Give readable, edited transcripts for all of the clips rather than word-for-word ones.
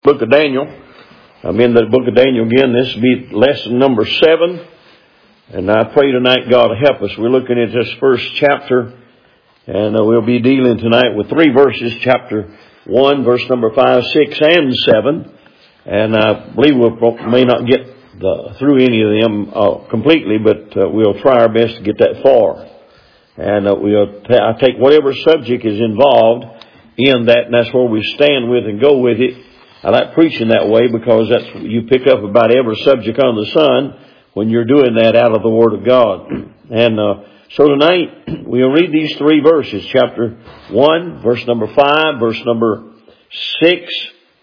Book of Daniel. I'm in the book of Daniel again. This will be lesson number 7. And I pray tonight God will help us. We're looking at this first chapter. And we'll be dealing tonight with 3 verses. Chapter 1, verse number 5, 6, and 7. And I believe we may not get through any of them completely, but we'll try our best to get that far. And I'll take whatever subject is involved in that, and that's where we stand with and go with it. I like preaching that way because that's you pick up about every subject on the sun when you're doing that out of the Word of God. And so tonight we'll read these 3 verses, chapter 1, verse number 5, verse number 6,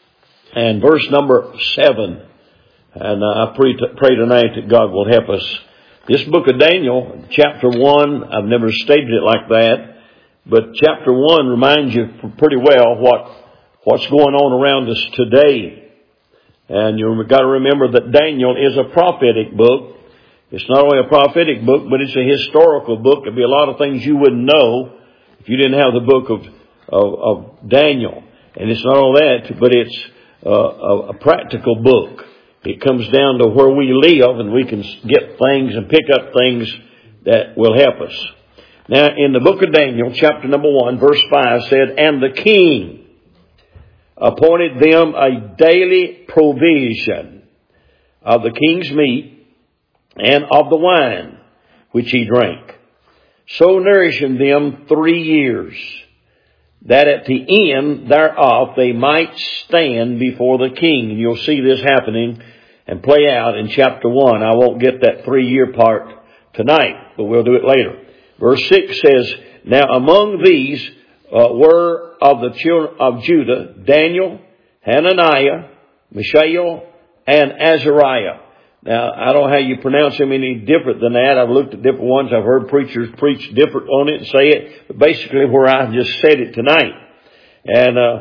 and verse number 7. And I pray tonight that God will help us. This book of Daniel, chapter 1, I've never stated it like that, but chapter 1 reminds you pretty well what's going on around us today. And you've got to remember that Daniel is a prophetic book. It's not only a prophetic book, but it's a historical book. There'd be a lot of things you wouldn't know if you didn't have the book of Daniel. And it's not all that, but it's a practical book. It comes down to where we live, and we can get things and pick up things that will help us. Now, in the book of Daniel, chapter number 1, verse 5 said, "And the king appointed them a daily provision of the king's meat and of the wine which he drank, so nourishing them 3 years, that at the end thereof they might stand before the king." And you'll see this happening and play out in chapter 1. I won't get that 3-year part tonight, but we'll do it later. Verse 6 says, "Now among these were of the children of Judah, Daniel, Hananiah, Mishael, and Azariah." Now, I don't know how you pronounce them any different than that. I've looked at different ones. I've heard preachers preach different on it and say it. But basically where I just said it tonight. And,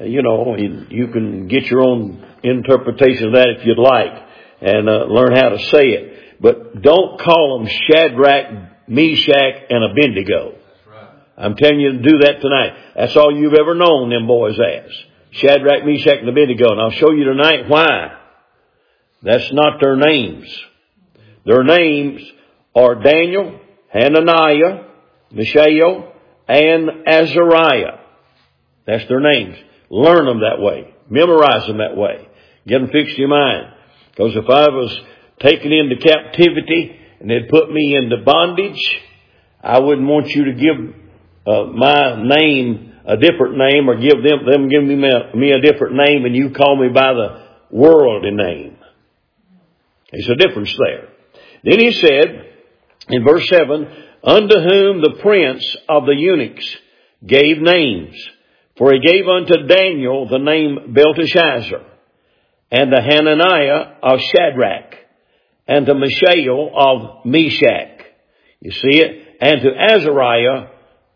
you can get your own interpretation of that if you'd like. And learn how to say it. But don't call them Shadrach, Meshach, and Abednego. I'm telling you to do that tonight. That's all you've ever known them boys as. Shadrach, Meshach, and Abednego. And I'll show you tonight why. That's not their names. Their names are Daniel, Hananiah, Mishael, and Azariah. That's their names. Learn them that way. Memorize them that way. Get them fixed in your mind. Because if I was taken into captivity and they'd put me into bondage, I wouldn't want you to give my name a different name, or give them give me a different name, and you call me by the worldly name. There's a difference there. Then he said in verse 7, "Unto whom the prince of the eunuchs gave names, for he gave unto Daniel the name Belteshazzar, and to Hananiah of Shadrach, and to Mishael of Meshach." You see it? "And to Azariah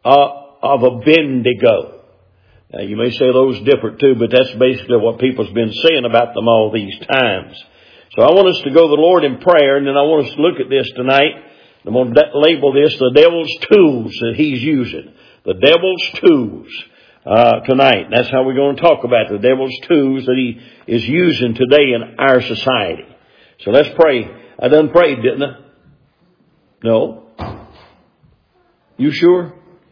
of Abednego." Now you may say those different too, but that's basically what people's been saying about them all these times. So I want us to go to the Lord in prayer, and then I want us to look at this tonight. I'm going to label this the devil's tools that he's using. The devil's tools tonight. That's how we're going to talk about the devil's tools that he is using today in our society. So let's pray. I done prayed, didn't I? No? You sure?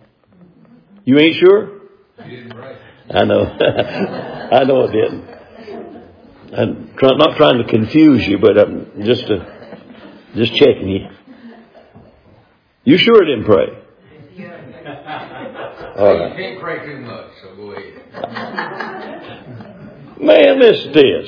You ain't sure? You didn't pray. I know. I know I didn't. I'm not trying to confuse you, but I'm just checking you. You sure I didn't pray? All right. You can't pray too much, so go ahead. Man, listen to this.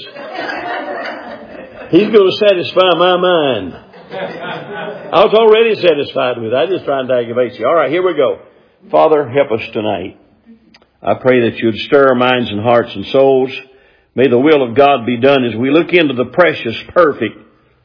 He's going to satisfy my mind. I was already satisfied with it. I'm just trying to aggravate you. All right, here we go. Father, help us tonight. I pray that you'd stir our minds and hearts and souls. May the will of God be done as we look into the precious, perfect,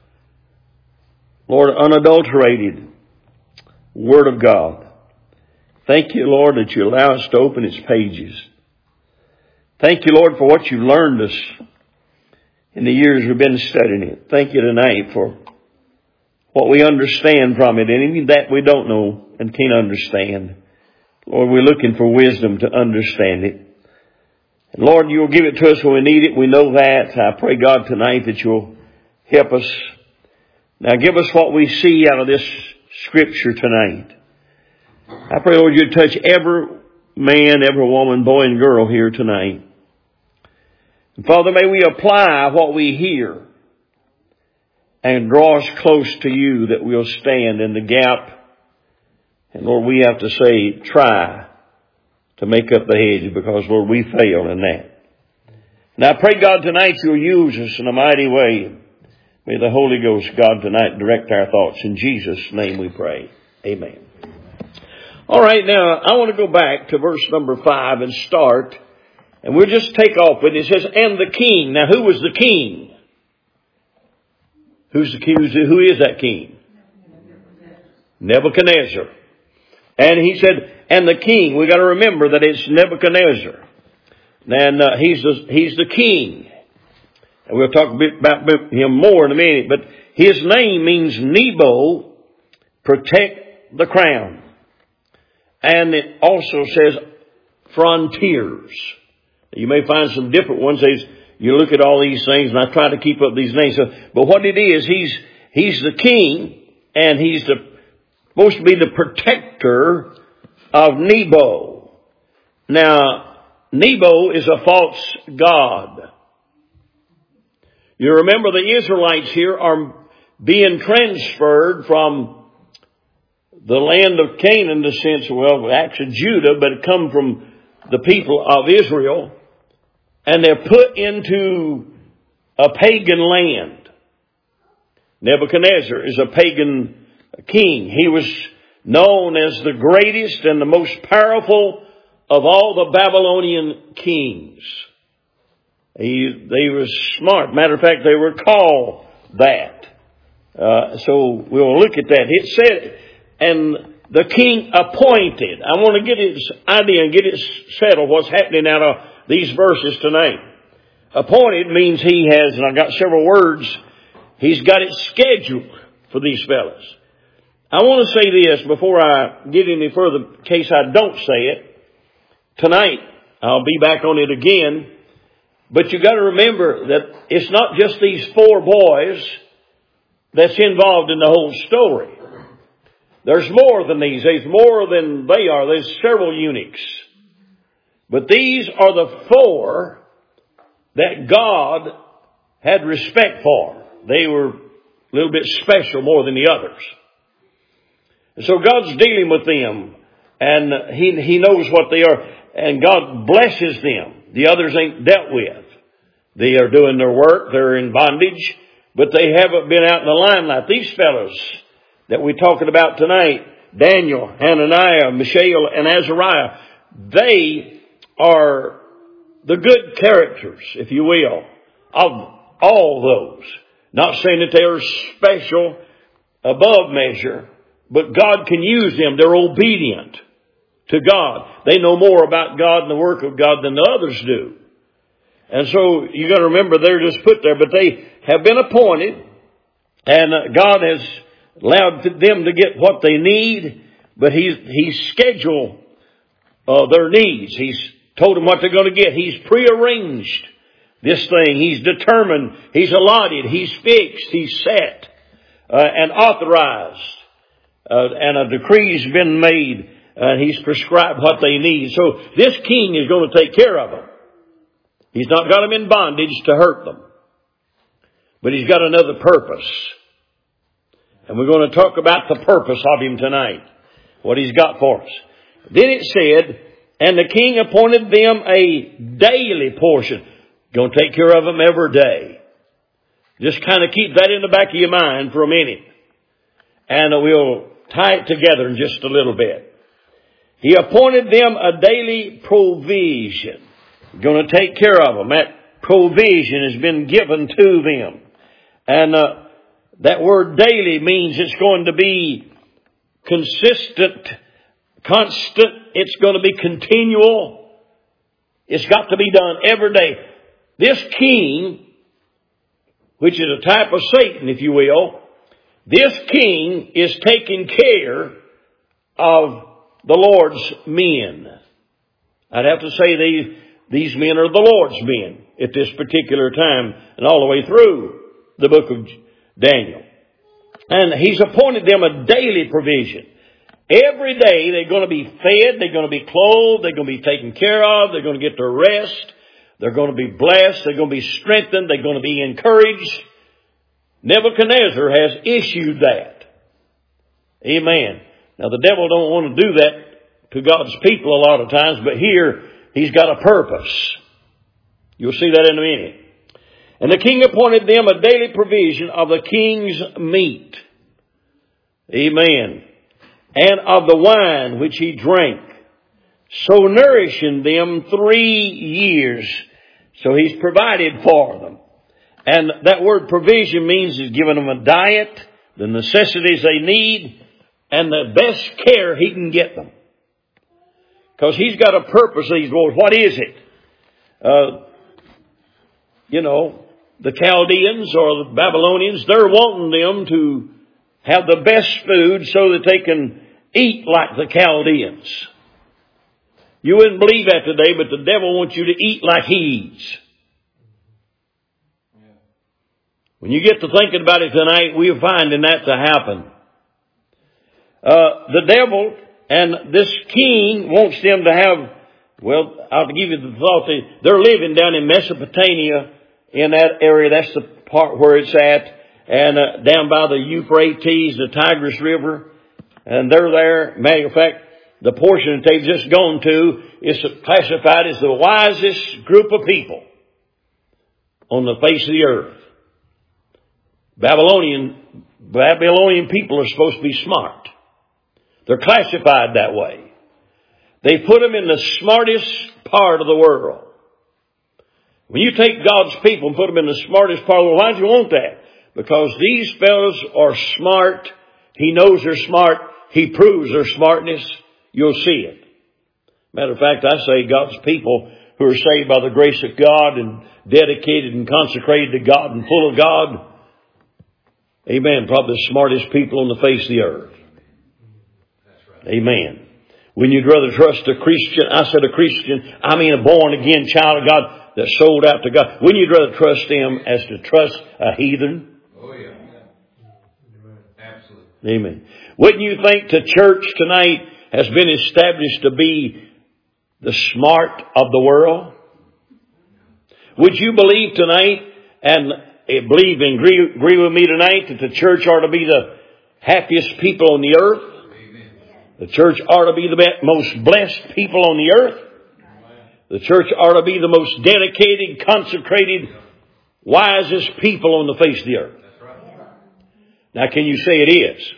Lord, unadulterated Word of God. Thank you, Lord, that you allow us to open its pages. Thank you, Lord, for what you've learned us in the years we've been studying it. Thank you tonight for what we understand from it, and even that we don't know and can't understand. Lord, we're looking for wisdom to understand it. And Lord, you'll give it to us when we need it. We know that. I pray, God, tonight that you'll help us. Now give us what we see out of this scripture tonight. I pray, Lord, you'd touch every man, every woman, boy and girl here tonight. And Father, may we apply what we hear and draw us close to you, that we'll stand in the gap. And Lord, we have to say, try to make up the hedge, because Lord, we fail in that. And I pray, God, tonight you'll use us in a mighty way. May the Holy Ghost, God, tonight direct our thoughts. In Jesus' name we pray. Amen. All right, now I want to go back to verse number 5 and start. And we'll just take off with it. It says, and the king. Now who was the king? Who is that king? Nebuchadnezzar. And he said, and the king. We got to remember that it's Nebuchadnezzar. And he's the king. And we'll talk a bit about him more in a minute. But his name means Nebo, protect the crown. And it also says frontiers. You may find some different ones. You look at all these things, and I try to keep up these names. But what it is, he's the king, and he's supposed to be the protector of Nebo. Now, Nebo is a false god. You remember the Israelites here are being transferred from the land of Canaan, in the sense, well, actually Judah, but it come from the people of Israel, and they're put into a pagan land. Nebuchadnezzar is a pagan king. He was known as the greatest and the most powerful of all the Babylonian kings. They were smart. Matter of fact, they were called that. So we'll look at that. It said, and the king appointed. I want to get his idea and get it settled what's happening out of these verses tonight. Appointed means he has, and I got several words, he's got it scheduled for these fellas. I want to say this before I get any further, in case I don't say it. Tonight, I'll be back on it again. But you got to remember that it's not just these 4 boys that's involved in the whole story. There's more than these. There's more than they are. There's several eunuchs. But these are the 4 that God had respect for. They were a little bit special more than the others. And so God's dealing with them, and He knows what they are, and God blesses them. The others ain't dealt with. They are doing their work. They're in bondage, but they haven't been out in the limelight. These fellows that we're talking about tonight, Daniel, Hananiah, Mishael, and Azariah, they are the good characters, if you will, of all those. Not saying that they are special above measure, but God can use them. They're obedient to God. They know more about God and the work of God than the others do. And so you got to remember they're just put there, but they have been appointed, and God has allowed them to get what they need, but He's scheduled their needs. He's told them what they're going to get. He's prearranged this thing. He's determined. He's allotted. He's fixed. He's set and authorized. And a decree's been made. He's prescribed what they need. So this king is going to take care of them. He's not got them in bondage to hurt them. But He's got another purpose. And we're going to talk about the purpose of Him tonight. What He's got for us. Then it said, and the king appointed them a daily portion. Going to take care of them every day. Just kind of keep that in the back of your mind for a minute. And we'll tie it together in just a little bit. He appointed them a daily provision. Going to take care of them. That provision has been given to them. And that word daily means it's going to be consistent, constant. It's going to be continual. It's got to be done every day. This king, which is a type of Satan, if you will, this king is taking care of the Lord's men. I'd have to say These men are the Lord's men at this particular time and all the way through the book of Daniel. And He's appointed them a daily provision. Every day they're going to be fed, they're going to be clothed, they're going to be taken care of, they're going to get their rest, they're going to be blessed, they're going to be strengthened, they're going to be encouraged. Nebuchadnezzar has issued that. Amen. Now the devil don't want to do that to God's people a lot of times, but here he's got a purpose. You'll see that in a minute. And the king appointed them a daily provision of the king's meat. Amen. And of the wine which he drank, so nourishing them 3 years. So he's provided for them. And that word provision means he's given them a diet, the necessities they need, and the best care he can get them. Because he's got a purpose. He's going, what is it? The Chaldeans or the Babylonians, they're wanting them to have the best food so that they can eat like the Chaldeans. You wouldn't believe that today, but the devil wants you to eat like he eats. When you get to thinking about it tonight, we're finding that to happen. The devil and this king wants them to have, well, I'll give you the thought, they're living down in Mesopotamia in that area. That's the part where it's at. And down by the Euphrates, the Tigris River. And they're there. Matter of fact, the portion that they've just gone to is classified as the wisest group of people on the face of the earth. Babylonian people are supposed to be smart. They're classified that way. They put them in the smartest part of the world. When you take God's people and put them in the smartest part of the world, why do you want that? Because these fellows are smart. He knows they're smart. He proves their smartness. You'll see it. Matter of fact, I say God's people who are saved by the grace of God and dedicated and consecrated to God and full of God, amen, probably the smartest people on the face of the earth. That's right. Amen. When you'd rather trust a Christian, I said a Christian, I mean a born again child of God that's sold out to God. Wouldn't you rather trust them as to trust a heathen? Oh, yeah. Absolutely. Amen. Wouldn't you think the church tonight has been established to be the smart of the world? Would you believe tonight and agree with me tonight that the church ought to be the happiest people on the earth? Amen. The church ought to be the most blessed people on the earth. The church ought to be the most dedicated, consecrated, wisest people on the face of the earth. That's right. Now, can you say it is?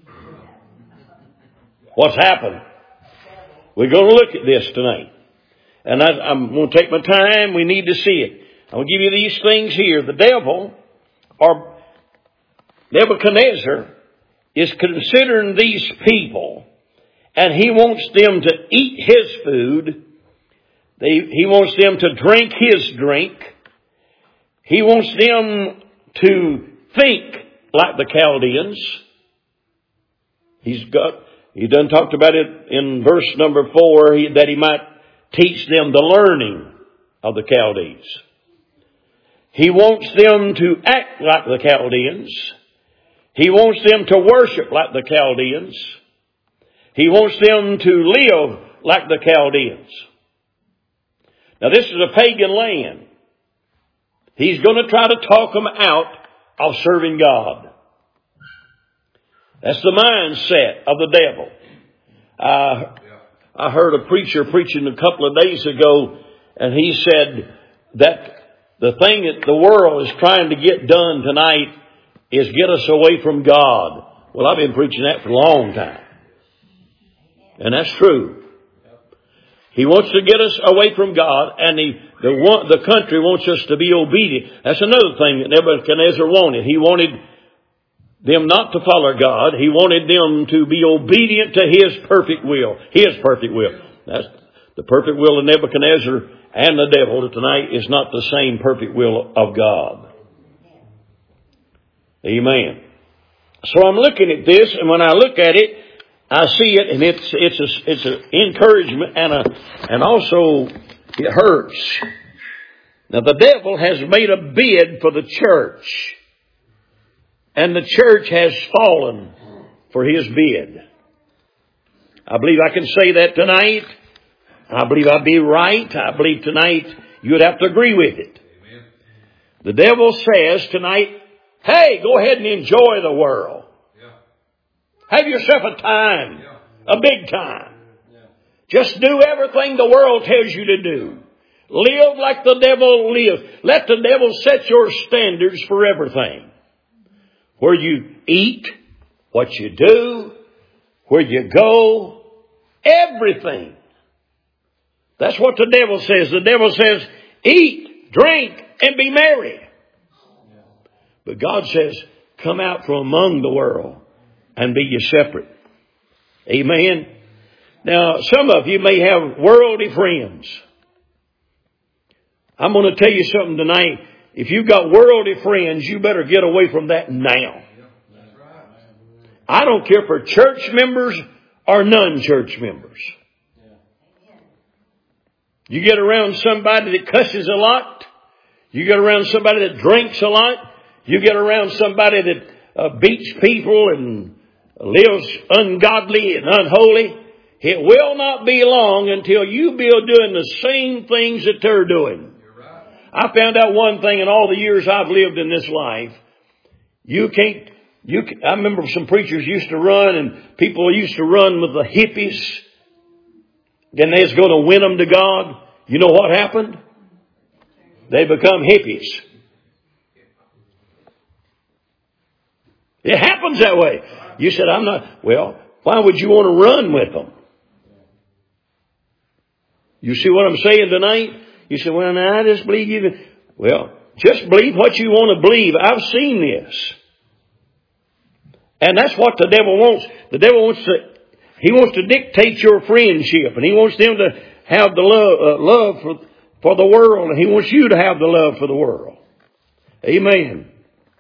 What's happened? We're going to look at this tonight. And I'm going to take my time. We need to see it. I'm going to give you these things here. The devil, or Nebuchadnezzar, is considering these people, and he wants them to eat his food. He wants them to drink his drink. He wants them to think like the Chaldeans. He done talked about it in verse number 4, that he might teach them the learning of the Chaldees. He wants them to act like the Chaldeans. He wants them to worship like the Chaldeans. He wants them to live like the Chaldeans. Now this is a pagan land. He's going to try to talk them out of serving God. That's the mindset of the devil. I heard a preacher preaching a couple of days ago, and he said that the thing that the world is trying to get done tonight is get us away from God. Well, I've been preaching that for a long time. And that's true. He wants to get us away from God, and the country wants us to be obedient. That's another thing that Nebuchadnezzar wanted. He wanted them not to follow God. He wanted them to be obedient to His perfect will. His perfect will. That's the perfect will of Nebuchadnezzar and the devil tonight is not the same perfect will of God. Amen. So I'm looking at this, and when I look at it, I see it, and it's an encouragement and also It hurts. Now the devil has made a bid for the church. And the church has fallen for his bid. I believe I can say that tonight. I believe I'd be right. I believe tonight you'd have to agree with it. Amen. The devil says tonight, hey, go ahead and enjoy the world. Yeah. Have yourself a time. Yeah. A big time. Yeah. Just do everything the world tells you to do. Live like the devil lives. Let the devil set your standards for everything. Where you eat, what you do, where you go, everything. That's what the devil says. The devil says, eat, drink, and be merry. But God says, come out from among the world and be ye separate. Amen. Now, some of you may have worldly friends. I'm going to tell you something tonight. If you've got worldly friends, you better get away from that now. I don't care for church members or non-church members. You get around somebody that cusses a lot. You get around somebody that drinks a lot. You get around somebody that beats people and lives ungodly and unholy. It will not be long until you be doing the same things that they're doing. I found out one thing in all the years I've lived in this life. I remember some preachers used to run and people used to run with the hippies. Then they was going to win them to God. You know what happened? They become hippies. It happens that way. You said, I'm not. Well, why would you want to run with them? You see what I'm saying tonight? You say, well, now I just believe you. Well, just believe what you want to believe. I've seen this. And that's what the devil wants. The devil wants to dictate your friendship. And he wants them to have the love for the world. And he wants you to have the love for the world. Amen.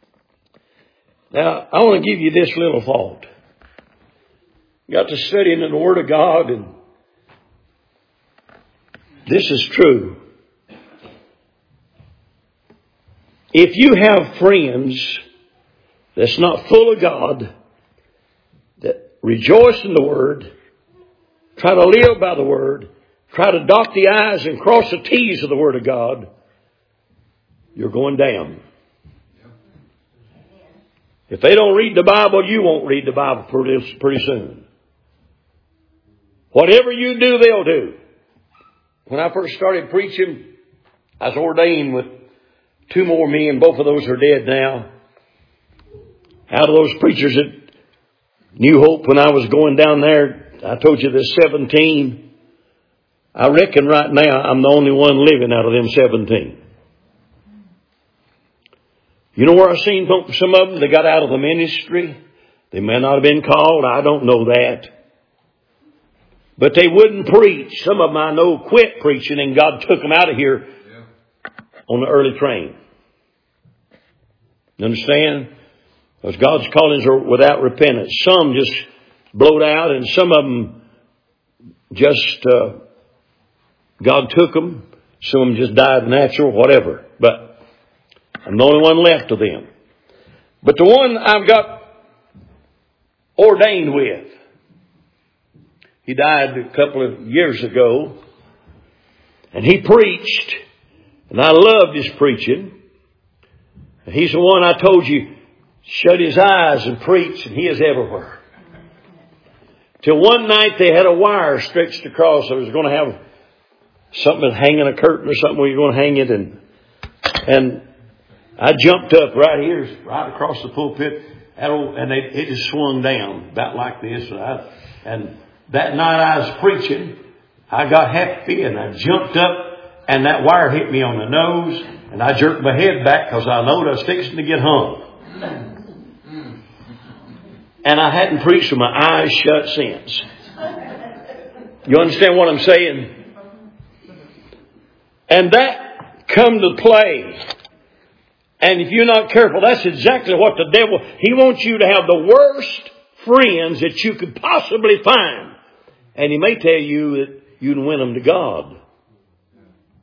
Now, I want to give you this little thought. You got to study in the Word of God, and this is true. If you have friends that's not full of God, that rejoice in the Word, try to live by the Word, try to dot the I's and cross the T's of the Word of God, you're going down. If they don't read the Bible, you won't read the Bible pretty soon. Whatever you do, they'll do. When I first started preaching, I was ordained with 2 more men. Both of those are dead now. Out of those preachers at New Hope, when I was going down there, I told you there's 17. I reckon right now I'm the only one living out of them 17. You know where I've seen some of them? They got out of the ministry. They may not have been called. I don't know that. But they wouldn't preach. Some of them I know quit preaching and God took them out of here on the early train. You understand? Because God's callings are without repentance. Some just blowed out and some of them just, God took them. Some of them just died natural, whatever. But I'm the only one left of them. But the one I've got ordained with, he died a couple of years ago. And he preached. And I loved his preaching. And he's the one I told you, shut his eyes and preach, and he is everywhere. Till one night they had a wire stretched across. I was going to have something hanging, a curtain or something where you're going to hang it. And I jumped up right here, right across the pulpit, and it just swung down about like this. And that night I was preaching, I got happy and I jumped up, and that wire hit me on the nose, and I jerked my head back because I knowed I was fixing to get hung. And I hadn't preached with my eyes shut since. You understand what I'm saying? And that come to play. And if you're not careful, that's exactly what the devil, he wants you to have the worst friends that you could possibly find. And he may tell you that you can win them to God.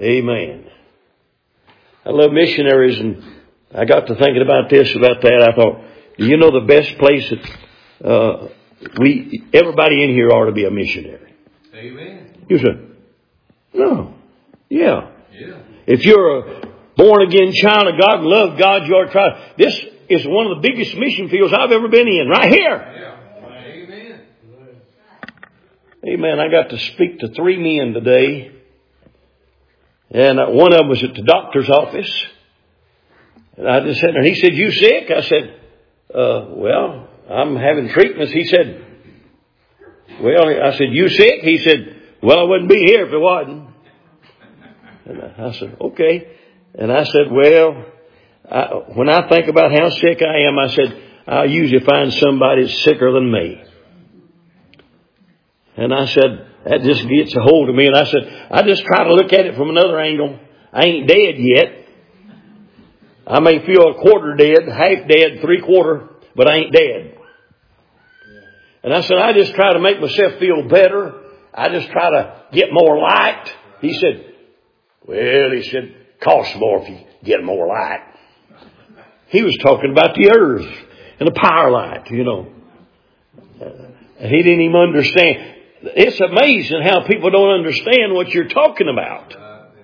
Amen. I love missionaries, and I got to thinking about that. I thought, do you know the best place that everybody in here ought to be a missionary? Amen. You said, no. Yeah. Yeah. If you're a born-again child of God and love God, you ought to try. This is one of the biggest mission fields I've ever been in, right here. Yeah. Amen. Amen. I got to speak to 3 men today. And one of them was at the doctor's office. And I just sat there and he said, you sick? I said, well, I'm having treatments. He said, well, I said, you sick? He said, well, I wouldn't be here if it wasn't. And I said, okay. And I said, well, when I think about how sick I am, I said, I usually find somebody that's sicker than me. And I said, that just gets a hold of me. And I said, I just try to look at it from another angle. I ain't dead yet. I may feel a quarter dead, half dead, 3/4, but I ain't dead. And I said, I just try to make myself feel better. I just try to get more light. He said, well, he said, costs more if you get more light. He was talking about the earth and the power light, you know. He didn't even understand. It's amazing how people don't understand what you're talking about.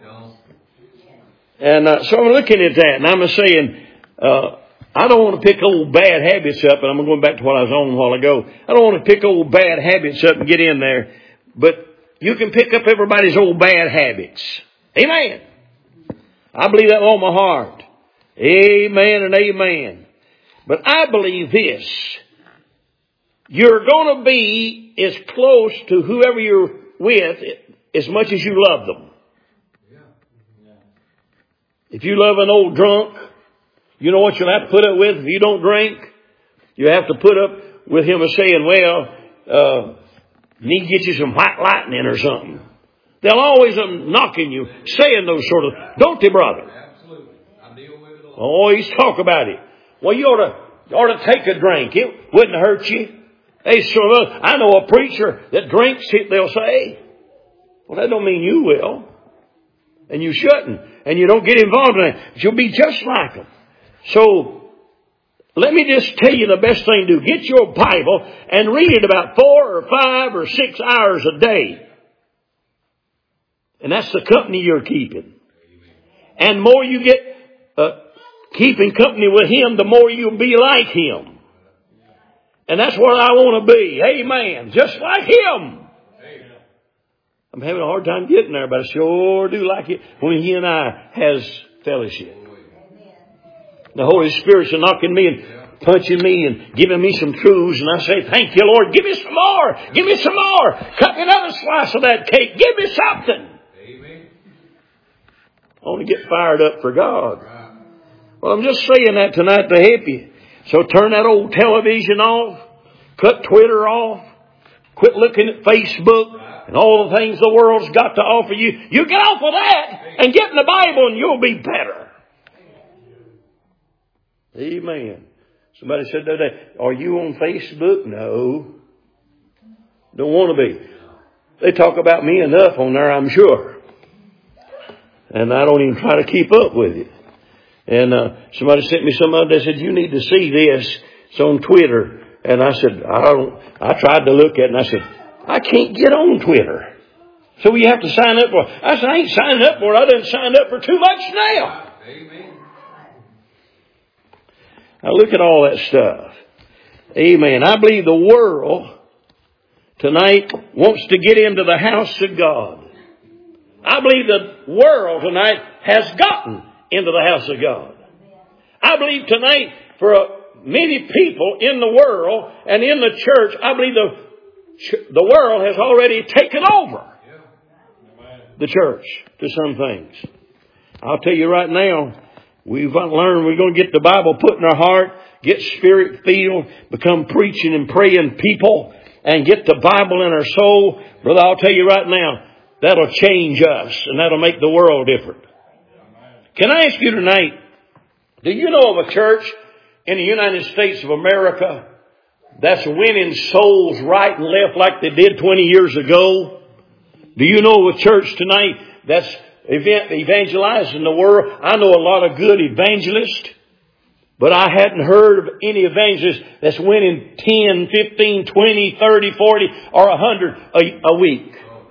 And so I'm looking at that, and I'm saying, I don't want to pick old bad habits up, and I'm going back to what I was on a while ago. I don't want to pick old bad habits up and get in there, but you can pick up everybody's old bad habits. Amen. I believe that with all my heart. Amen and amen. But I believe this. You're going to be as close to whoever you're with as much as you love them. If you love an old drunk, you know what you'll have to put up with if you don't drink? You have to put up with him saying, well, need to get you some white lightning or something. They'll always knocking you, saying those sort of, don't they, brother? Absolutely. I deal with it all. Always talk about it. Well, you ought to take a drink. It wouldn't hurt you. Hey, I know a preacher that drinks, they'll say. Well, that don't mean you will. And you shouldn't. And you don't get involved in it. You'll be just like them. So, let me just tell you the best thing to do. Get your Bible and read it about 4 or 5 or 6 hours a day. And that's the company you're keeping. And more you get keeping company with Him, the more you'll be like Him. And that's what I want to be. Amen. Just like Him. I'm having a hard time getting there, but I sure do like it when He and I has fellowship. The Holy Spirit's knocking me and punching me and giving me some truths, and I say, thank you, Lord. Give me some more. Give me some more. Cut me another slice of that cake. Give me something. Amen. I want to get fired up for God. Well, I'm just saying that tonight to help you. So turn that old television off. Cut Twitter off. Quit looking at Facebook and all the things the world's got to offer you. You get off of that and get in the Bible and you'll be better. Amen. Somebody said the other day, are you on Facebook? No. Don't want to be. They talk about me enough on there, I'm sure. And I don't even try to keep up with it. And somebody sent me some other day, said, you need to see this. It's on Twitter. And I said, I tried to look at it and I said, I can't get on Twitter. So you have to sign up for it. I said, I ain't signing up for it. I done signed up for too much now. Amen. Now look at all that stuff. Amen. I believe the world tonight wants to get into the house of God. I believe the world tonight has gotten into the house of God. I believe tonight for many people in the world and in the church, I believe the world has already taken over the church to some things. I'll tell you right now, we've learned we're going to get the Bible put in our heart, get Spirit filled, become preaching and praying people, and get the Bible in our soul. Brother, I'll tell you right now, that'll change us and that'll make the world different. Can I ask you tonight, do you know of a church in the United States of America that's winning souls right and left like they did 20 years ago? Do you know of a church tonight that's evangelizing the world. I know a lot of good evangelists, but I hadn't heard of any evangelist that's winning 10, 15, 20, 30, 40, or 100 a week.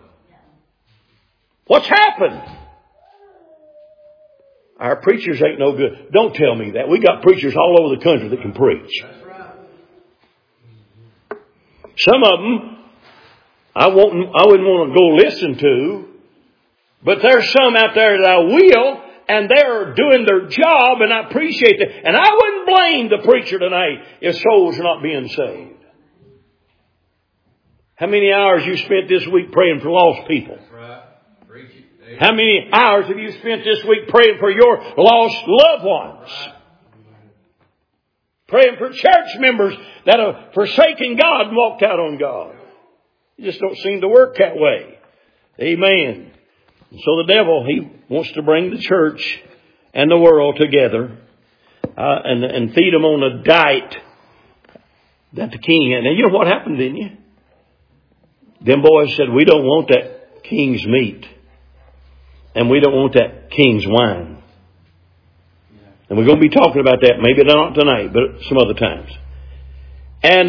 What's happened? Our preachers ain't no good. Don't tell me that. We got preachers all over the country that can preach. Some of them I wouldn't want to go listen to, but there's some out there that I will, and they're doing their job, and I appreciate that. And I wouldn't blame the preacher tonight if souls are not being saved. How many hours you spent this week praying for lost people? How many hours have you spent this week praying for your lost loved ones? Praying for church members that have forsaken God and walked out on God. It just don't seem to work that way. Amen. And so the devil, he wants to bring the church and the world together and feed them on a diet that the king had. And you know what happened, didn't you? Them boys said, we don't want that king's meat. And we don't want that king's wine. And we're going to be talking about that, maybe not tonight, but some other times. And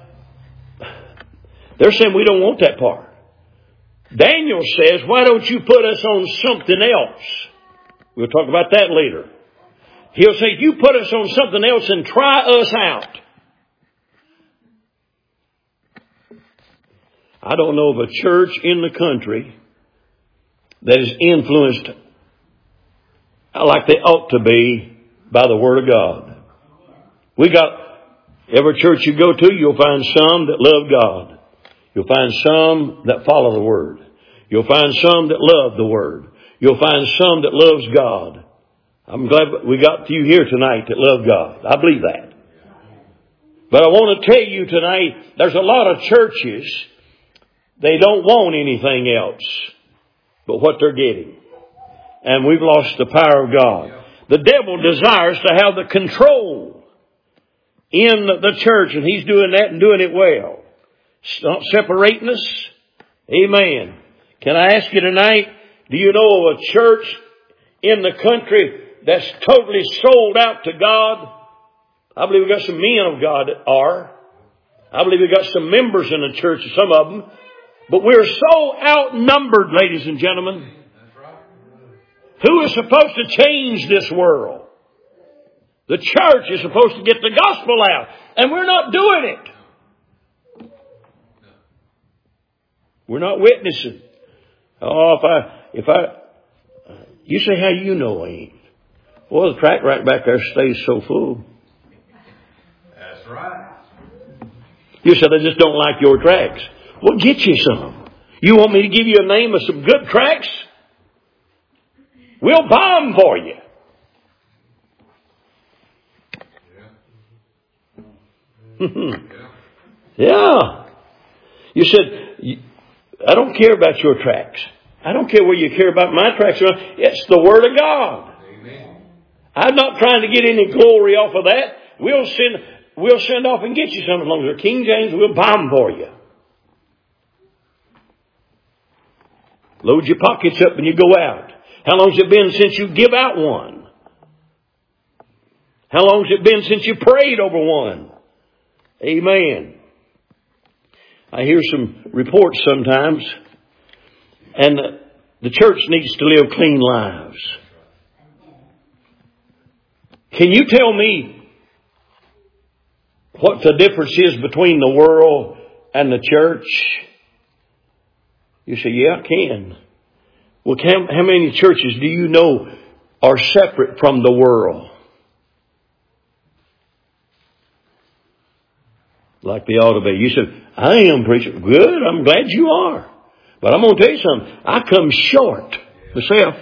they're saying we don't want that part. Daniel says, why don't you put us on something else? We'll talk about that later. He'll say, you put us on something else and try us out. I don't know of a church in the country that is influenced like they ought to be by the Word of God. We got every church you go to, you'll find some that love God. You'll find some that follow the Word. You'll find some that love the Word. You'll find some that loves God. I'm glad we got you here tonight that love God. I believe that. But I want to tell you tonight, there's a lot of churches, they don't want anything else but what they're getting. And we've lost the power of God. The devil desires to have the control in the church, and he's doing that and doing it well. It's not separating us. Amen. Can I ask you tonight, do you know of a church in the country that's totally sold out to God? I believe we've got some men of God that are. I believe we've got some members in the church, some of them. But we're so outnumbered, ladies and gentlemen. Who is supposed to change this world? The church is supposed to get the gospel out. And we're not doing it. We're not witnessing. Oh, you say, how you know I ain't? Well, the track right back there stays so full. That's right. You said, I just don't like your tracks. Well, get you some. You want me to give you a name of some good tracks? We'll buy them for you. Yeah. You said, I don't care about your tracks. I don't care where you care about my tracks. It's the Word of God. Amen. I'm not trying to get any glory off of that. We'll send off and get you some. As long as they're King James, we'll buy them for you. Load your pockets up and you go out. How long's it been since you give out one? How long's it been since you prayed over one? Amen. I hear some reports sometimes, and the church needs to live clean lives. Can you tell me what the difference is between the world and the church? You say, yeah, I can. Well, how many churches do you know are separate from the world? Like they ought to be. You said, I am, preacher. Good, I'm glad you are. But I'm going to tell you something. I come short myself.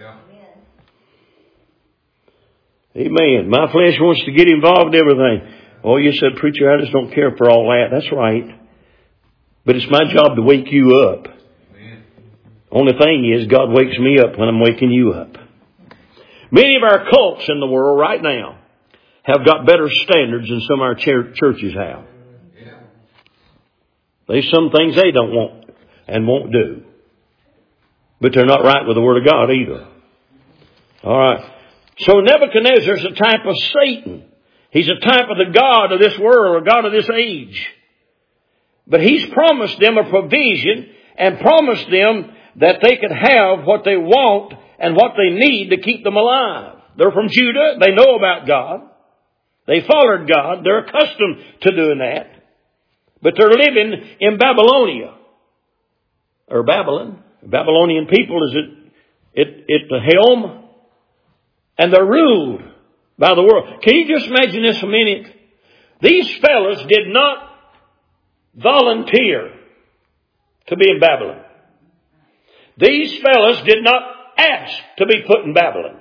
Amen. My flesh wants to get involved in everything. Oh, you said, preacher, I just don't care for all that. That's right. But it's my job to wake you up. Only thing is, God wakes me up when I'm waking you up. Many of our cults in the world right now have got better standards than some of our churches have. There's some things they don't want and won't do. But they're not right with the Word of God either. All right. So Nebuchadnezzar is a type of Satan. He's a type of the god of this world, or god of this age. But he's promised them a provision and promised them that they could have what they want and what they need to keep them alive. They're from Judah. They know about God. They followed God. They're accustomed to doing that. But they're living in Babylonia. Or Babylon. Babylonian people is at the helm. And they're ruled by the world. Can you just imagine this a minute? These fellas did not volunteer to be in Babylon. These fellas did not ask to be put in Babylon.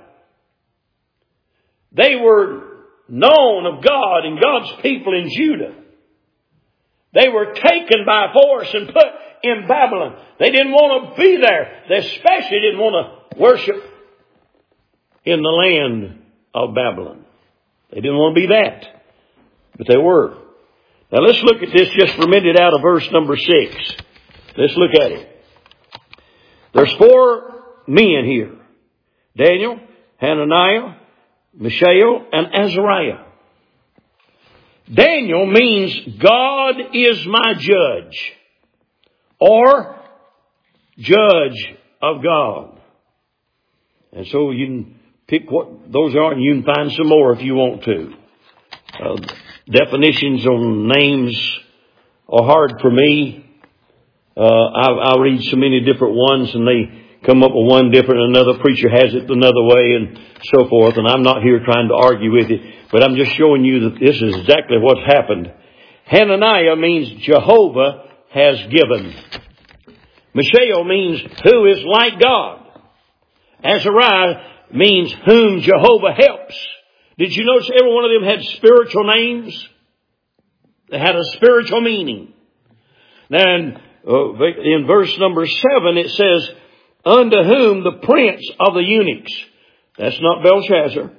They were known of God and God's people in Judah. They were taken by force and put in Babylon. They didn't want to be there. They especially didn't want to worship in the land of Babylon. They didn't want to be that. But they were. Now let's look at this just for a minute out of verse number 6. Let's look at it. There's 4 men here. Daniel, Hananiah, Mishael, and Azariah. Daniel means God is my judge. Or judge of God. And so you can pick what those are and you can find some more if you want to. Definitions on names are hard for me. I read so many different ones and they come up with one different, another preacher has it another way and so forth. And I'm not here trying to argue with you, but I'm just showing you that this is exactly what's happened. Hananiah means Jehovah has given. Mishael means who is like God. Azariah means whom Jehovah helps. Did you notice every one of them had spiritual names? They had a spiritual meaning. Now in verse number 7 it says, unto whom the prince of the eunuchs. That's not Belshazzar.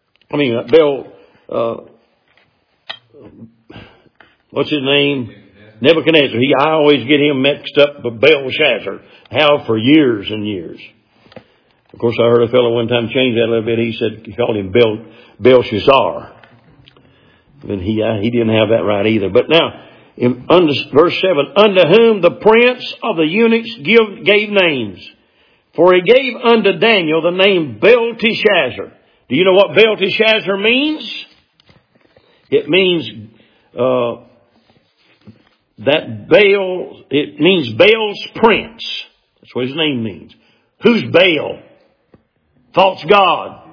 What's his name? Nebuchadnezzar. I always get him mixed up with Belshazzar. Have for years and years. Of course, I heard a fellow one time change that a little bit. He called him Belshazzar. And he didn't have that right either. But now, in verse 7, unto whom the prince of the eunuchs gave names. For he gave unto Daniel the name Belteshazzar. Do you know what Belteshazzar means? It means it means Baal's prince. That's what his name means. Who's Baal? False god.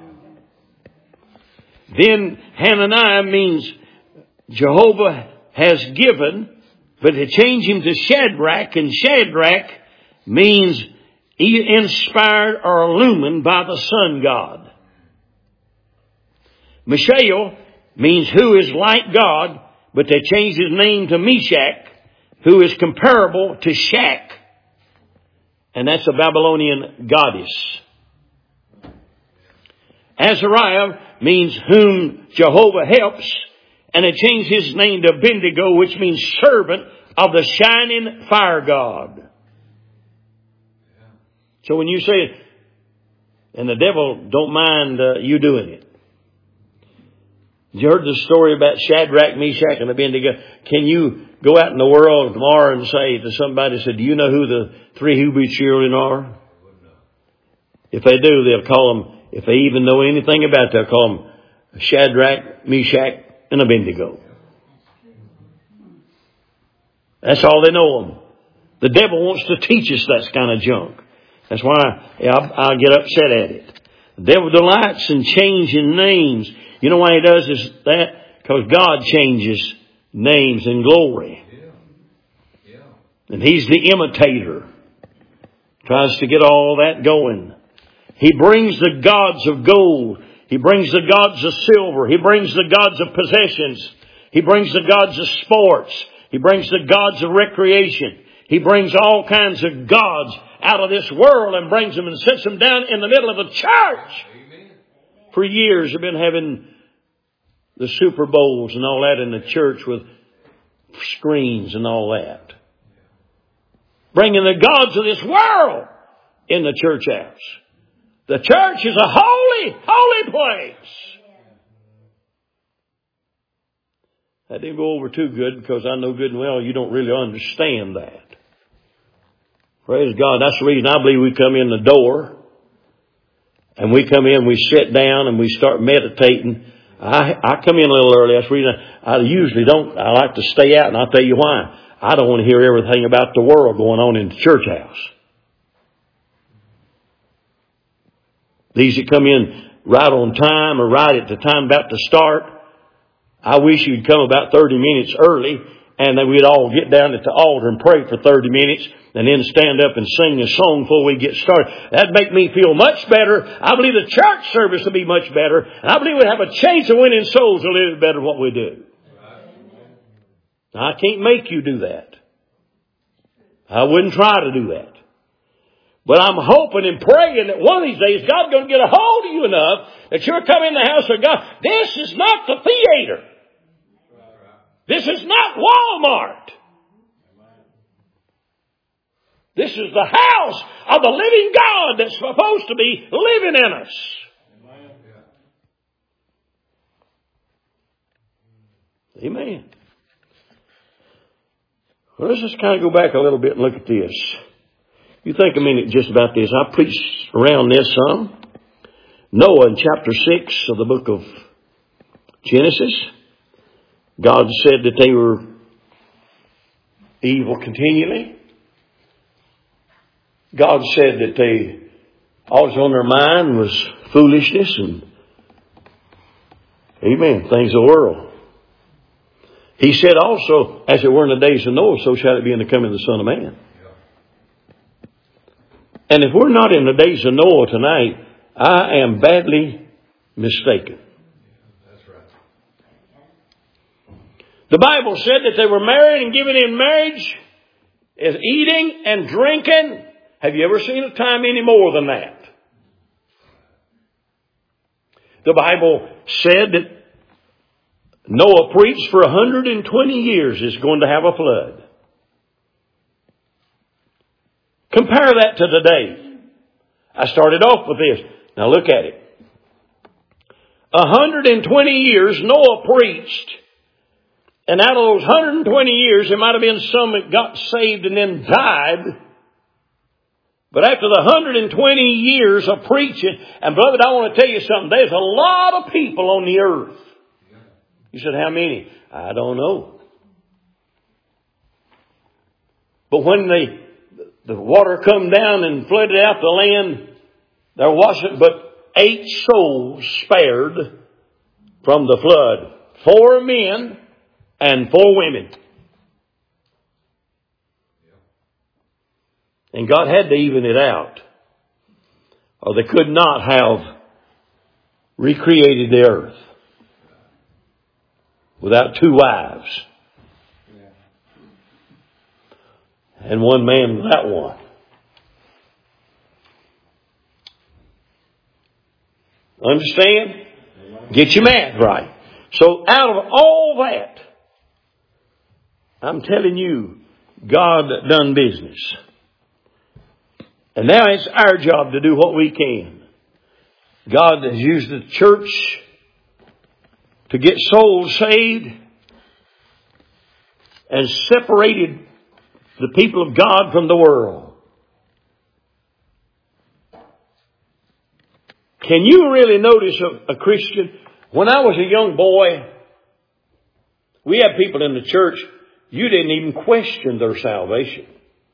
Then Hananiah means Jehovah has given, but to change him to Shadrach, and Shadrach means inspired or illumined by the sun god. Mishael means who is like God, but they changed his name to Meshach, who is comparable to Shak. And that's a Babylonian goddess. Azariah means whom Jehovah helps, and they changed his name to Abednego, which means servant of the shining fire god. So when you say, and the devil don't mind you doing it. You heard the story about Shadrach, Meshach, and Abednego. Can you go out in the world tomorrow and say to somebody, do you know who the 3 Hebrew children are? If they do, they'll call them, if they even know anything about it, they'll call them Shadrach, Meshach, and Abednego. That's all they know them. The devil wants to teach us that kind of junk. That's why I'll get upset at it. The devil delights in changing names. You know why he does that? Because God changes names in glory. And he's the imitator. Tries to get all that going. He brings the gods of gold. He brings the gods of silver. He brings the gods of possessions. He brings the gods of sports. He brings the gods of recreation. He brings all kinds of gods out of this world and brings them and sets them down in the middle of the church. Amen. For years they've been having the Super Bowls and all that in the church with screens and all that. Bringing the gods of this world in the church house. The church is a holy, holy place. That didn't go over too good because I know good and well you don't really understand that. Praise God. That's the reason I believe we come in the door and we come in, we sit down and we start meditating. I come in a little early. That's the reason I usually don't. I like to stay out, and I'll tell you why. I don't want to hear everything about the world going on in the church house. These that come in right on time or right at the time about to start, I wish you'd come about 30 minutes early and then we'd all get down at the altar and pray for 30 minutes and then stand up and sing a song before we get started. That'd make me feel much better. I believe the church service would be much better. And I believe we'd have a chance of winning souls a little better than what we do. Now, I can't make you do that. I wouldn't try to do that. But I'm hoping and praying that one of these days God's going to get a hold of you enough that you're coming in the house of God. This is not the theater. This is not Walmart. This is the house of the living God that's supposed to be living in us. Amen. Well, let's just kind of go back a little bit and look at this. You think a minute just about this. I preached around this some. Noah in chapter 6 of the book of Genesis. God said that they were evil continually. God said that all that's on their mind was foolishness and, amen, things of the world. He said also, as it were in the days of Noah, so shall it be in the coming of the Son of Man. And if we're not in the days of Noah tonight, I am badly mistaken. That's right. The Bible said that they were married and given in marriage as eating and drinking. Have you ever seen a time any more than that? The Bible said that Noah preached for 120 years is going to have a flood. Compare that to today. I started off with this. Now look at it. 120 years Noah preached. And out of those 120 years, there might have been some that got saved and then died. But after the 120 years of preaching, and beloved, I want to tell you something. There's a lot of people on the earth. You said, how many? I don't know. But when the water come down and flooded out the land, there wasn't but 8 souls spared from the flood. 4 men and 4 women. And God had to even it out, or they could not have recreated the earth without 2 wives and 1 man without one. Understand? Get your math right. So out of all that, I'm telling you, God done business. And now it's our job to do what we can. God has used the church to get souls saved and separated the people of God from the world. Can you really notice a Christian? When I was a young boy, we had people in the church, you didn't even question their salvation.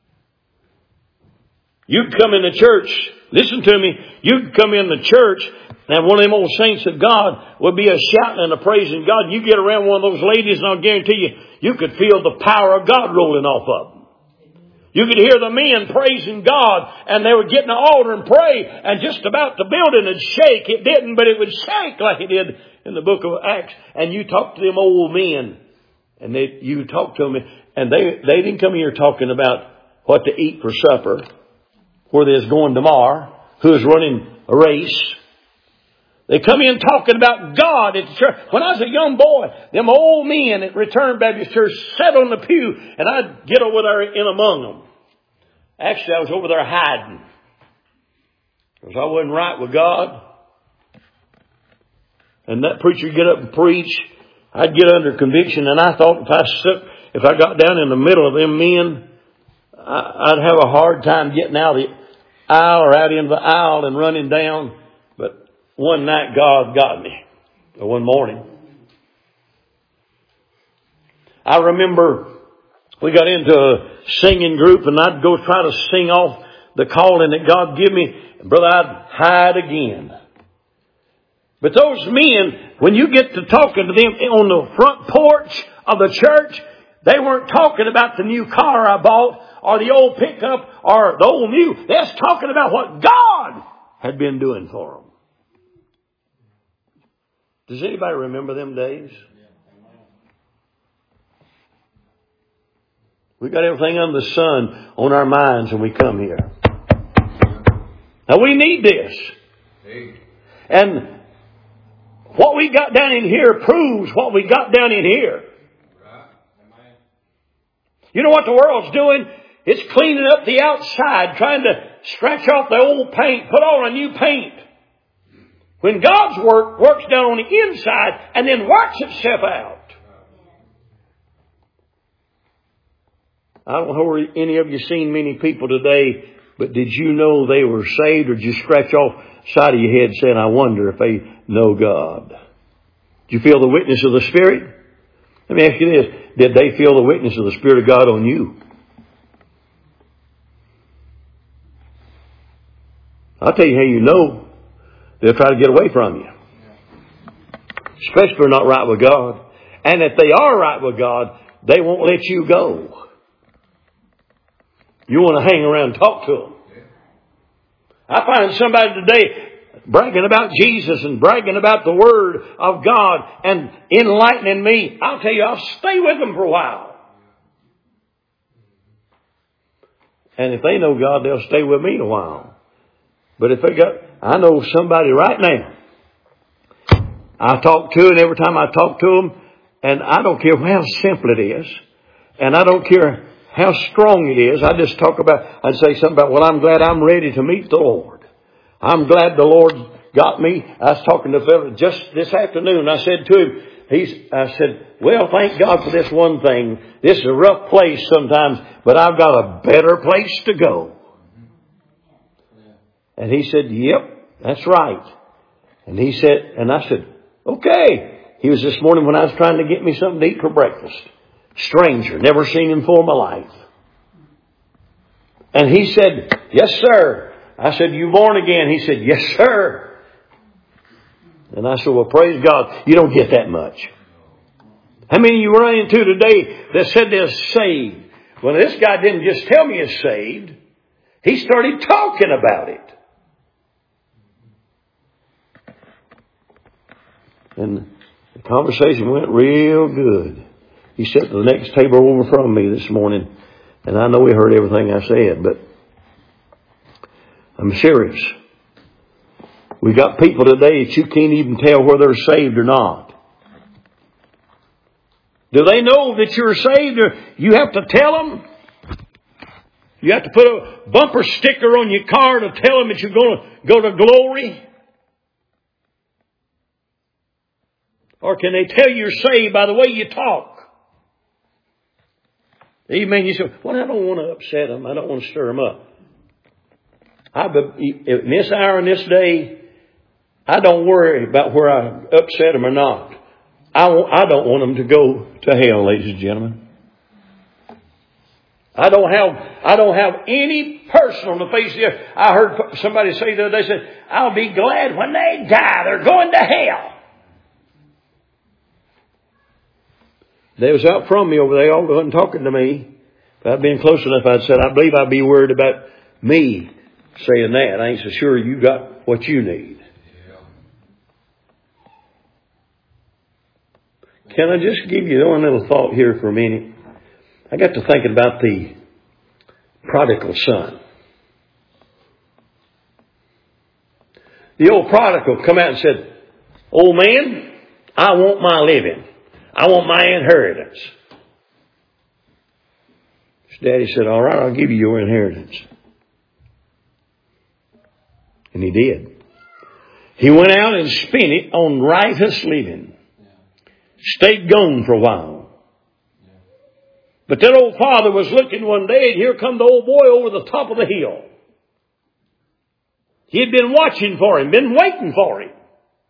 You'd come in the church, listen to me, you'd come in the church and one of them old saints of God would be a shouting and a praising God. You get around one of those ladies and I'll guarantee you, you could feel the power of God rolling off of them. You could hear the men praising God and they would get in the altar and pray and just about the building would shake. It didn't, but it would shake like it did in the book of Acts. And you talk to them old men and you talk to them and they didn't come here talking about what to eat for supper, where they was going tomorrow, who was running a race. They come in talking about God at the church. When I was a young boy, them old men at Return Baptist Church sat on the pew and I'd get over there in among them. Actually, I was over there hiding. Because I wasn't right with God. And that preacher get up and preach, I'd get under conviction, and I thought if I got down in the middle of them men, I'd have a hard time getting out of the aisle or out into the aisle and running down. But one night God got me. Or one morning. I remember we got into a singing group, and I'd go try to sing off the calling that God give me. And brother, I'd hide again. But those men, when you get to talking to them on the front porch of the church, they weren't talking about the new car I bought or the old pickup or the old mule. They're talking about what God had been doing for them. Does anybody remember them days? We got everything under the sun on our minds when we come here. Now we need this. And what we got down in here proves what we got down in here. You know what the world's doing? It's cleaning up the outside, trying to scratch off the old paint, put on a new paint. When God's work works down on the inside and then works itself out. I don't know where any of you seen many people today, but did you know they were saved, or did you scratch off the side of your head saying, I wonder if they know God? Did you feel the witness of the Spirit? Let me ask you this. Did they feel the witness of the Spirit of God on you? I'll tell you how you know. They'll try to get away from you. Especially if they're not right with God. And if they are right with God, they won't let you go. You want to hang around and talk to them. I find somebody today bragging about Jesus and bragging about the Word of God and enlightening me. I'll tell you, I'll stay with them for a while. And if they know God, they'll stay with me a while. But if I know somebody right now, I talk to, and every time I talk to them, and I don't care how simple it is, and I don't care how strong it is. I'd say something about, well, I'm glad I'm ready to meet the Lord. I'm glad the Lord got me. I was talking to a fellow just this afternoon. I said to him, well, thank God for this one thing. This is a rough place sometimes, but I've got a better place to go. And he said, yep, that's right. And I said, okay. He was this morning when I was trying to get me something to eat for breakfast. Stranger, never seen him for my life. And he said, yes, sir. I said, you born again? He said, yes, sir. And I said, well, praise God. You don't get that much. How many of you run into today that said they're saved? Well, this guy didn't just tell me he's saved. He started talking about it. And the conversation went real good. He sat at the next table over from me this morning, and I know he heard everything I said, but I'm serious. We got people today that you can't even tell whether they're saved or not. Do they know that you're saved, or you have to tell them? You have to put a bumper sticker on your car to tell them that you're going to go to glory? Or can they tell you're saved by the way you talk? Amen. You say, well, I don't want to upset them. I don't want to stir them up. In this hour and this day, I don't worry about where I upset them or not. I don't want them to go to hell, ladies and gentlemen. I don't have any person on the face of the earth. I heard somebody say the other day, said, I'll be glad when they die. They're going to hell. They was out from me over there, all wasn't talking to me. If I'd been close enough, I'd said, I believe I'd be worried about me saying that. I ain't so sure you got what you need. Yeah. Can I just give you one little thought here for a minute? I got to thinking about the prodigal son. The old prodigal come out and said, old man, I want my living. I want my inheritance. His daddy said, all right, I'll give you your inheritance. And he did. He went out and spent it on riotous living. Stayed gone for a while. But that old father was looking one day, and here come the old boy over the top of the hill. He had been watching for him, been waiting for him.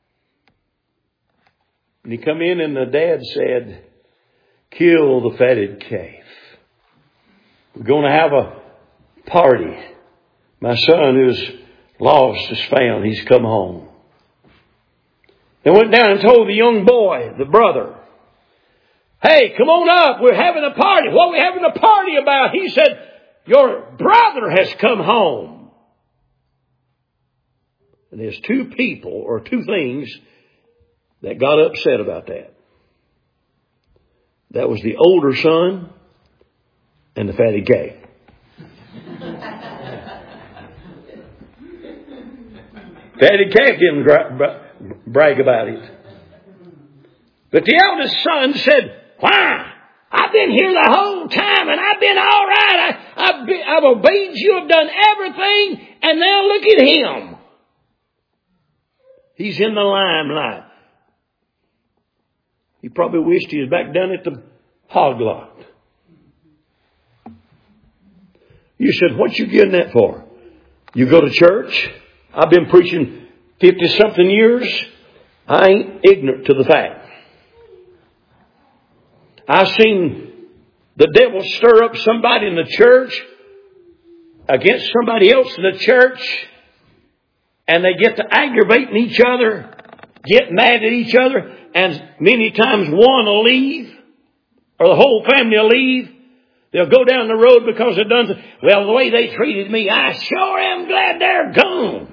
And he come in, and the dad said, "Kill the fatted calf. We're going to have a party. My son who's lost is found. He's come home." They went down and told the young boy, the brother, "Hey, come on up. We're having a party." "What are we having a party about?" He said, "Your brother has come home." And there's two people or two things that got upset about that. That was the older son and the fatted calf. Fatted calf didn't brag about it. But the eldest son said, "Why? I've been here the whole time and I've been all right. I've obeyed you. I've done everything. And now look at him. He's in the limelight." He probably wished he was back down at the hog lot. You said, "What you getting that for?" You go to church. I've been preaching 50-something years. I ain't ignorant to the fact. I've seen the devil stir up somebody in the church against somebody else in the church, and they get to aggravating each other, get mad at each other, and many times one will leave, or the whole family will leave. They'll go down the road because they've done, "Well, the way they treated me, I sure am glad they're gone."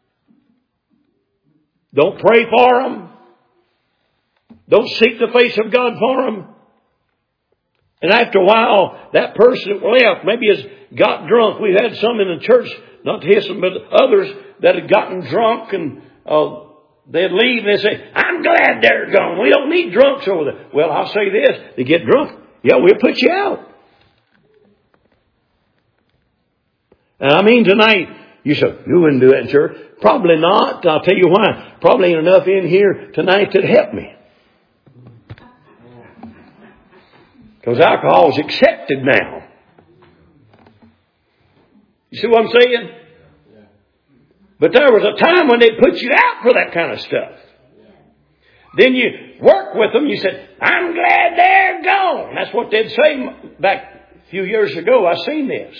Don't pray for them. Don't seek the face of God for them. And after a while, that person that left maybe has got drunk. We've had some in the church, not hissing, but others that had gotten drunk, and they'd leave and they'd say, "I'm glad they're gone. We don't need drunks over there." Well, I'll say this. They get drunk. Yeah, we'll put you out. And I mean tonight, you say, "You wouldn't do that in church." Probably not. I'll tell you why. Probably ain't enough in here tonight to help me. Because alcohol is accepted now. You see what I'm saying? But there was a time when they put you out for that kind of stuff. Then you work with them. You said, "I'm glad they're gone." That's what they'd say back a few years ago. I seen this.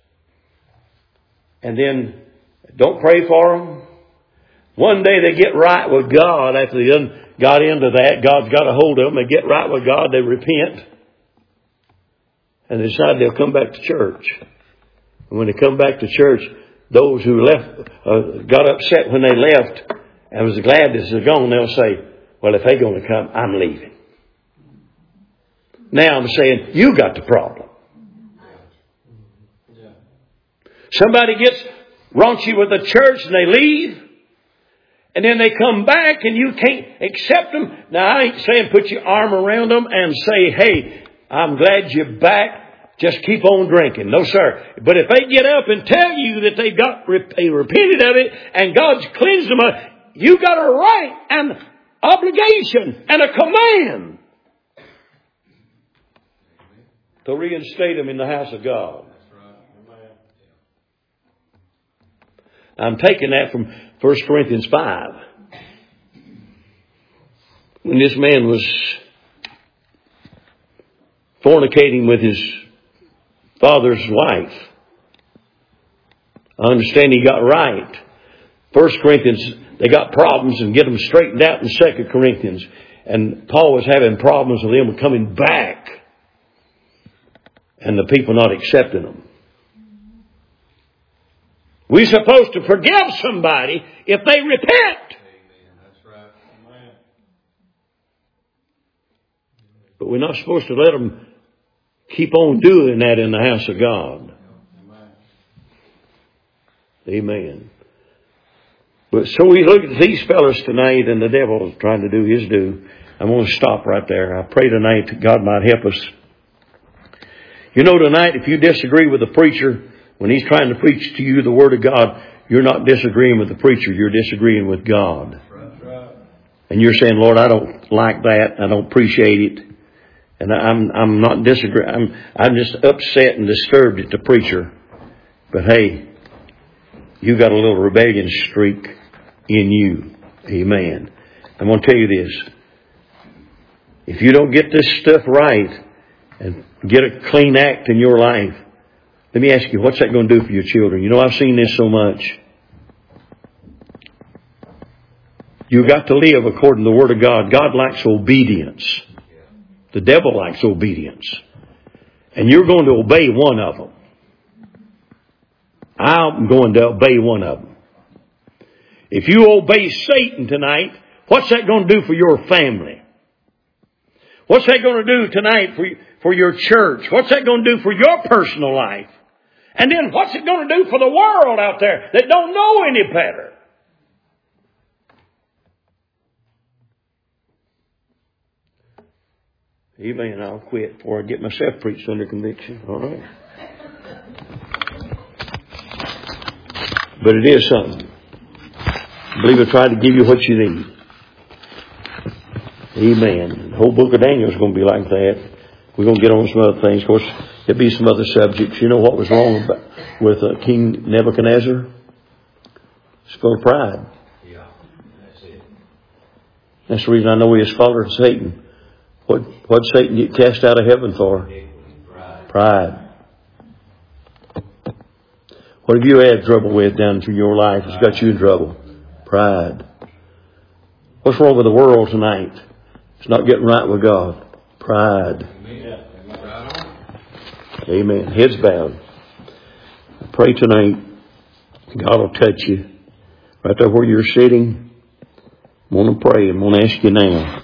And then don't pray for them. One day they get right with God after they got into that. God's got a hold of them. They get right with God. They repent. And they decide they'll come back to church. And when they come back to church, those who left, got upset when they left and was glad that they're gone, they'll say, "Well, if they're going to come, I'm leaving." Now I'm saying, you got the problem. Somebody gets raunchy with the church and they leave. And then they come back and you can't accept them. Now, I ain't saying put your arm around them and say, "Hey, I'm glad you're back. Just keep on drinking." No, sir. But if they get up and tell you that they repented of it and God's cleansed them, you got a right and obligation and a command to reinstate them in the house of God. I'm taking that from 1 Corinthians 5. When this man was fornicating with his father's wife, I understand he got right. 1 Corinthians, they got problems and get them straightened out in 2 Corinthians. And Paul was having problems with them coming back and the people not accepting them. We're supposed to forgive somebody if they repent. That's right. Amen. But we're not supposed to let them keep on doing that in the house of God. Amen. But so we look at these fellas tonight, and the devil is trying to do his due. I'm going to stop right there. I pray tonight that God might help us. You know, tonight, if you disagree with the preacher when he's trying to preach to you the Word of God, you're not disagreeing with the preacher, you're disagreeing with God. That's right. And you're saying, Lord, I don't like that. I don't appreciate it. And I'm not disagreeing. I'm just upset and disturbed at the preacher. But hey, you got a little rebellion streak in you. Amen. I'm going to tell you this. If you don't get this stuff right and get a clean act in your life, let me ask you, what's that going to do for your children? You know, I've seen this so much. You've got to live according to the Word of God. God likes obedience. The devil likes obedience. And you're going to obey one of them. I'm going to obey one of them. If you obey Satan tonight, what's that going to do for your family? What's that going to do tonight for your church? What's that going to do for your personal life? And then what's it going to do for the world out there that don't know any better? Amen. I'll quit before I get myself preached under conviction. All right. But it is something. I believe I tried to give you what you need. Amen. The whole book of Daniel is going to be like that. We're going to get on some other things. Of course, there'll be some other subjects. You know what was wrong with King Nebuchadnezzar? It's full of pride. Yeah, that's it. That's the reason I know he is following Satan. What did Satan get cast out of heaven for? Pride. What have you had trouble with down through your life that's got you in trouble? Pride. What's wrong with the world tonight? It's not getting right with God. Pride. Amen. Heads bowed. I pray tonight God will touch you. Right there where you're sitting. I'm going to pray. I'm going to ask you now.